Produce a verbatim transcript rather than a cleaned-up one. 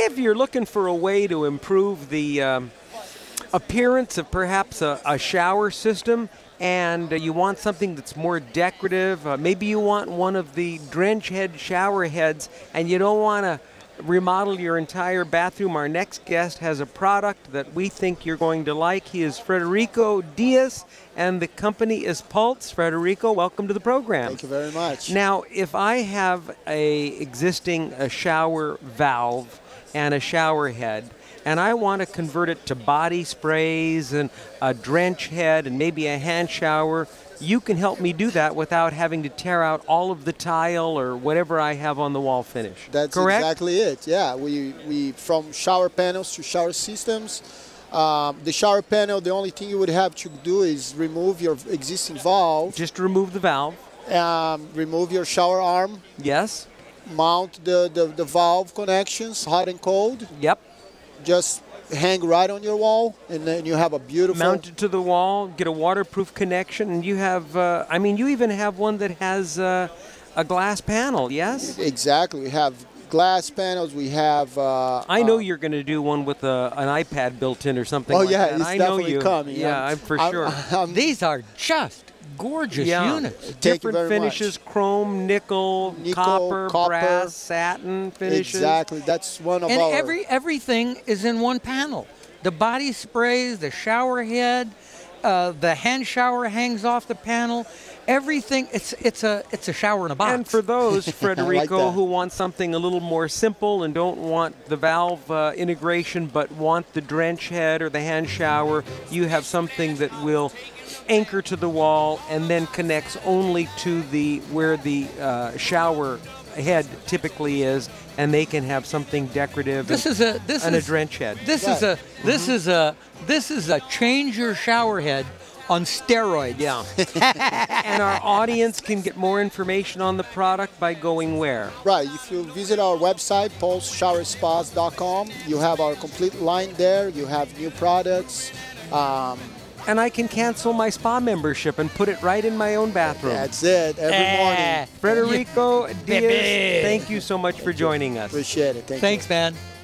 If you're looking for a way to improve the um, appearance of perhaps a, a shower system, and uh, you want something that's more decorative, uh, maybe you want one of the drench head shower heads, and you don't want to remodel your entire bathroom, our next guest has a product that we think you're going to like. He is Frederico Diaz, and the company is Pulse. Frederico, welcome to the program. Thank you very much. Now, if I have a existing a shower valve and a shower head, and I want to convert it to body sprays and a drench head and maybe a hand shower, you can help me do that without having to tear out all of the tile or whatever I have on the wall finish. That's correct? Exactly it. Yeah, we, we from shower panels to shower systems. Um, the shower panel, the only thing you would have to do is remove your existing valve. Just remove the valve. Um, remove your shower arm. Yes. Mount the, the, the valve connections, hot and cold. Yep. Just hang right on your wall, and then you have a beautiful... Mount it to the wall, get a waterproof connection, and you have, uh, I mean, you even have one that has uh, a glass panel, yes? Exactly. We have glass panels. We have... Uh, I know uh, you're going to do one with a, an iPad built in or something oh, like yeah, that. it's I know definitely you. coming. Yeah, I'm, I'm for I'm, sure. I'm, These are just gorgeous yeah. units. Thank Different you very finishes, much. chrome, nickel, Nickel, copper, copper. brass, satin finishes. Exactly. That's one of And our... every everything is in one panel. The body sprays, the shower head, uh, the hand shower hangs off the panel. Everything, it's it's a it's a shower in a box. And for those, Frederico, that. who want something a little more simple and don't want the valve uh, integration but want the drench head or the hand shower, you have something that will anchor to the wall and then connects only to the where the uh, shower head typically is, and they can have something decorative this and, is a this and is a drench head. This Right. is a this Mm-hmm. is a this is a change your shower head on steroids. Yeah. And our audience can get more information on the product by going where? Right. If you visit our website, pulse shower spas dot com, you have our complete line there. You have new products. Um, And I can cancel my spa membership and put it right in my own bathroom. that's it. Every Eh. morning. Frederico Diaz, Baby. thank you so much for joining us. Appreciate it. Thank you. Thanks, man.